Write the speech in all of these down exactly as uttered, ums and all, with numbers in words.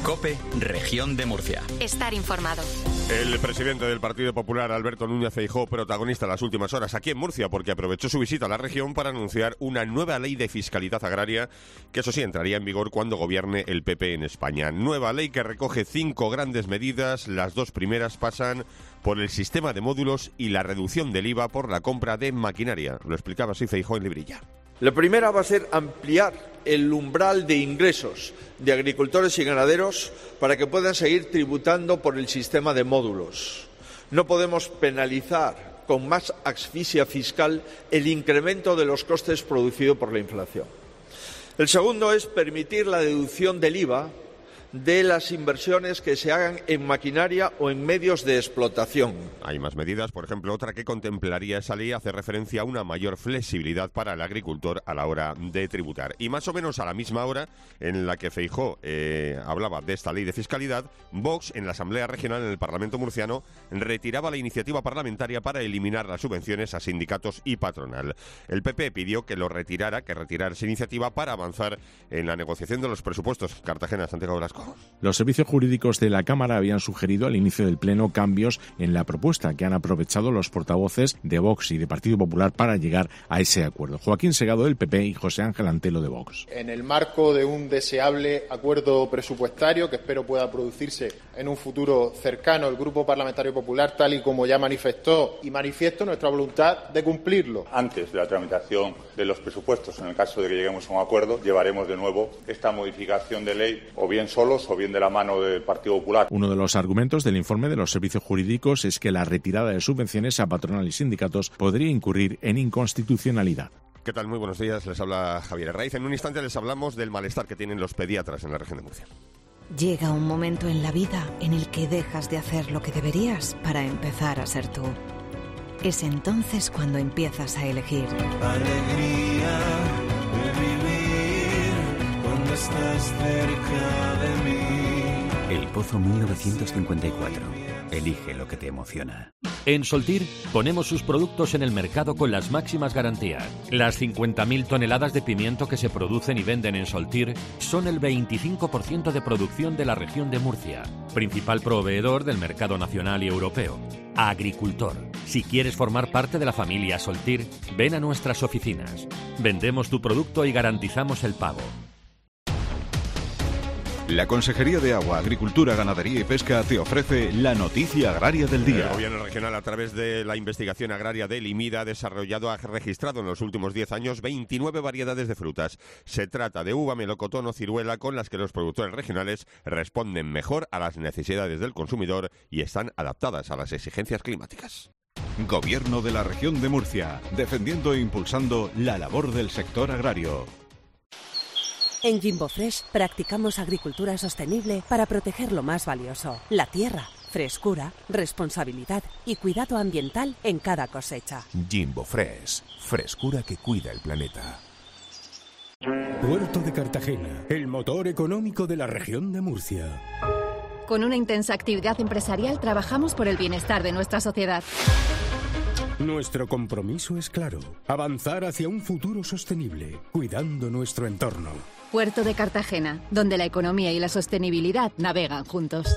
COPE, Región de Murcia. Estar informado. El presidente del Partido Popular, Alberto Núñez Feijóo, protagonista en las últimas horas aquí en Murcia, porque aprovechó su visita a la región para anunciar una nueva ley de fiscalidad agraria, que eso sí, entraría en vigor cuando gobierne el P P en España. Nueva ley que recoge cinco grandes medidas. Las dos primeras pasan por el sistema de módulos y la reducción del I V A por la compra de maquinaria. Lo explicaba así Feijóo en Librilla. La primera va a ser ampliar el umbral de ingresos de agricultores y ganaderos para que puedan seguir tributando por el sistema de módulos. No podemos penalizar con más asfixia fiscal el incremento de los costes producido por la inflación. El segundo es permitir la deducción del I V A de las inversiones que se hagan en maquinaria o en medios de explotación. Hay más medidas, por ejemplo, otra que contemplaría esa ley hace referencia a una mayor flexibilidad para el agricultor a la hora de tributar. Y más o menos a la misma hora en la que Feijóo eh, hablaba de esta ley de fiscalidad, Vox, en la Asamblea Regional en el Parlamento murciano, retiraba la iniciativa parlamentaria para eliminar las subvenciones a sindicatos y patronal. El P P pidió que lo retirara, que retirara esa iniciativa para avanzar en la negociación de los presupuestos. Cartagena, Santiago Blasco. Los servicios jurídicos de la Cámara habían sugerido al inicio del Pleno cambios en la propuesta que han aprovechado los portavoces de Vox y de Partido Popular para llegar a ese acuerdo. Joaquín Segado del P P y José Ángel Antelo de Vox. En el marco de un deseable acuerdo presupuestario que espero pueda producirse en un futuro cercano, el Grupo Parlamentario Popular, tal y como ya manifestó y manifiesto nuestra voluntad de cumplirlo. Antes de la tramitación de los presupuestos, en el caso de que lleguemos a un acuerdo, llevaremos de nuevo esta modificación de ley o bien solo o bien de la mano del Partido Popular. Uno de los argumentos del informe de los servicios jurídicos es que la retirada de subvenciones a patronal y sindicatos podría incurrir en inconstitucionalidad. ¿Qué tal? Muy buenos días, les habla Javier Herraiz. En un instante les hablamos del malestar que tienen los pediatras en la región de Murcia. Llega un momento en la vida en el que dejas de hacer lo que deberías para empezar a ser tú. Es entonces cuando empiezas a elegir. Alegría de vivir cuando estás cerca de mí. El Pozo mil novecientos cincuenta y cuatro. Elige lo que te emociona. En Soltir ponemos sus productos en el mercado con las máximas garantías. Las cincuenta mil toneladas de pimiento que se producen y venden en Soltir son el veinticinco por ciento de producción de la región de Murcia, principal proveedor del mercado nacional y europeo. Agricultor, si quieres formar parte de la familia Soltir, ven a nuestras oficinas. Vendemos tu producto y garantizamos el pago. La Consejería de Agua, Agricultura, Ganadería y Pesca te ofrece la noticia agraria del día. El Gobierno regional, a través de la investigación agraria del I M I D, ha desarrollado, ha registrado en los últimos diez años veintinueve variedades de frutas. Se trata de uva, melocotón o ciruela, con las que los productores regionales responden mejor a las necesidades del consumidor y están adaptadas a las exigencias climáticas. Gobierno de la Región de Murcia, defendiendo e impulsando la labor del sector agrario. En Jimbo Fresh practicamos agricultura sostenible para proteger lo más valioso, la tierra, frescura, responsabilidad y cuidado ambiental en cada cosecha. Jimbo Fresh, frescura que cuida el planeta. Puerto de Cartagena, el motor económico de la región de Murcia. Con una intensa actividad empresarial trabajamos por el bienestar de nuestra sociedad. Nuestro compromiso es claro, avanzar hacia un futuro sostenible, cuidando nuestro entorno. Puerto de Cartagena, donde la economía y la sostenibilidad navegan juntos.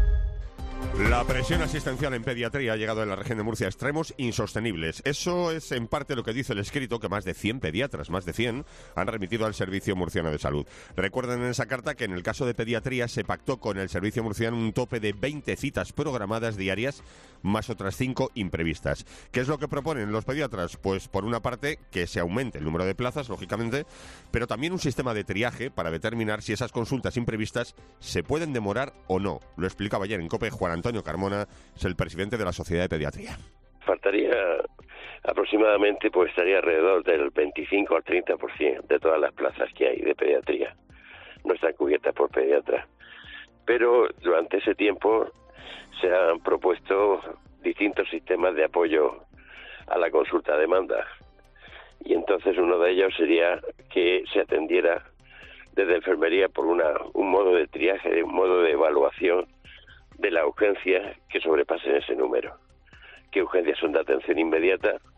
La presión asistencial en pediatría ha llegado en la región de Murcia a extremos insostenibles. Eso es en parte lo que dice el escrito que más de cien pediatras, más de cien, han remitido al Servicio Murciano de Salud. Recuerden en esa carta que en el caso de pediatría se pactó con el Servicio Murciano un tope de veinte citas programadas diarias, más otras cinco imprevistas. ¿Qué es lo que proponen los pediatras? Pues por una parte que se aumente el número de plazas, lógicamente, pero también un sistema de triaje para determinar si esas consultas imprevistas se pueden demorar o no. Lo explicaba ayer en COPE Juan Antonio Carmona, es el presidente de la Sociedad de Pediatría. Faltaría aproximadamente, pues estaría alrededor del veinticinco al treinta por ciento de todas las plazas que hay de pediatría. No están cubiertas por pediatras. Pero durante ese tiempo se han propuesto distintos sistemas de apoyo a la consulta a demanda. Y entonces uno de ellos sería que se atendiera desde enfermería por una un modo de triaje, un modo de evaluación de la urgencia que sobrepasen ese número. ¿Qué urgencias son de atención inmediata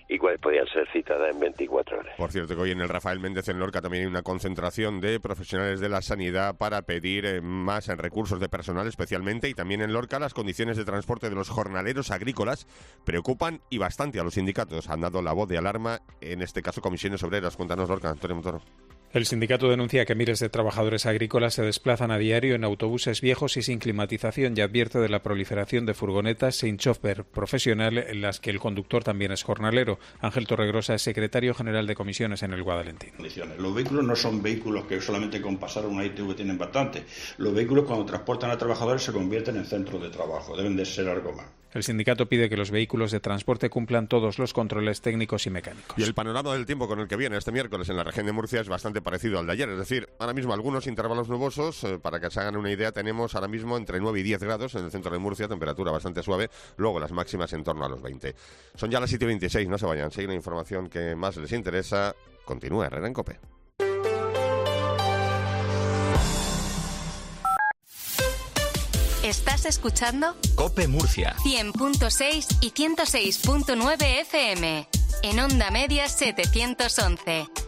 y cuáles podían ser citadas en veinticuatro horas. Por cierto, que hoy en el Rafael Méndez en Lorca también hay una concentración de profesionales de la sanidad para pedir eh, más en recursos de personal especialmente, y también en Lorca las condiciones de transporte de los jornaleros agrícolas preocupan y bastante a los sindicatos. Han dado la voz de alarma, en este caso Comisiones Obreras. Cuéntanos, Lorca, Antonio Montoro. El sindicato denuncia que miles de trabajadores agrícolas se desplazan a diario en autobuses viejos y sin climatización y advierte de la proliferación de furgonetas sin chofer profesional en las que el conductor también es jornalero. Ángel Torregrosa es secretario general de comisiones en el Guadalentín. Los vehículos no son vehículos que solamente con pasar una I T V tienen bastante. Los vehículos cuando transportan a trabajadores se convierten en centros de trabajo. Deben de ser algo más. El sindicato pide que los vehículos de transporte cumplan todos los controles técnicos y mecánicos. Y el panorama del tiempo con el que viene este miércoles en la región de Murcia es bastante parecido al de ayer. Es decir, ahora mismo algunos intervalos nubosos. Eh, para que se hagan una idea, tenemos ahora mismo entre nueve y diez grados en el centro de Murcia, temperatura bastante suave. Luego las máximas en torno a los veinte. Son ya las siete y veintiséis, no se vayan. Si hay una información que más les interesa, continúa Herrera en COPE. ¿Estás escuchando? COPE Murcia. cien punto seis y ciento seis punto nueve F M. En onda media setecientos once.